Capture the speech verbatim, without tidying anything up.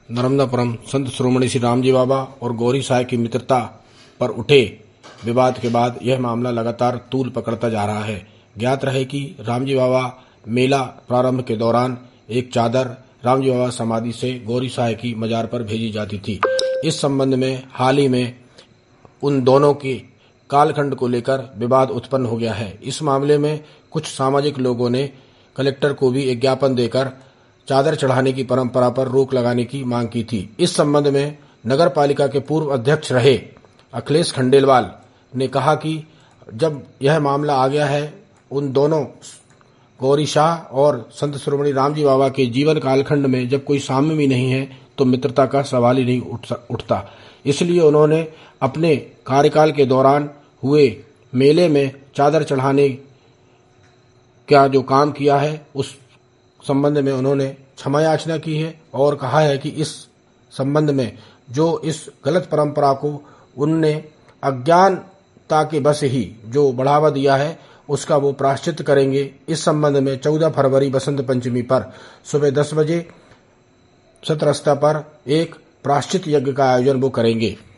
नर्मदापुरम संत शिरोमणि श्री रामजी बाबा और गौरी साय की मित्रता पर उठे विवाद के बाद यह मामला लगातार तूल पकड़ता जा रहा है। ज्ञात रहे कि रामजी बाबा मेला प्रारंभ के दौरान एक चादर रामजी बाबा समाधि से गौरी साय की मजार पर भेजी जाती थी। इस संबंध में हाल ही में उन दोनों के कालखंड को लेकर विवाद उत्पन्न हो गया है। इस मामले में कुछ सामाजिक लोगों ने कलेक्टर को भी एक ज्ञापन देकर चादर चढ़ाने की परंपरा पर रोक लगाने की मांग की थी। इस संबंध में नगर पालिका के पूर्व अध्यक्ष रहे अखिलेश खंडेलवाल ने कहा कि जब यह मामला आ गया है, उन दोनों गौरी शाह और संत शिरोमणि रामजी बाबा के जीवन कालखंड में जब कोई साम्य भी नहीं है तो मित्रता का सवाल ही नहीं उठता। इसलिए उन्होंने अपने कार्यकाल के दौरान हुए मेले में चादर चढ़ाने का जो काम किया है उस संबंध में उन्होंने क्षमा याचना की है और कहा है कि इस संबंध में जो इस गलत परंपरा को उनने अज्ञानता के बस ही जो बढ़ावा दिया है उसका वो प्रायश्चित करेंगे। इस संबंध में चौदह फरवरी बसंत पंचमी पर सुबह दस बजे सतरस्ता पर एक प्रायश्चित यज्ञ का आयोजन वो करेंगे।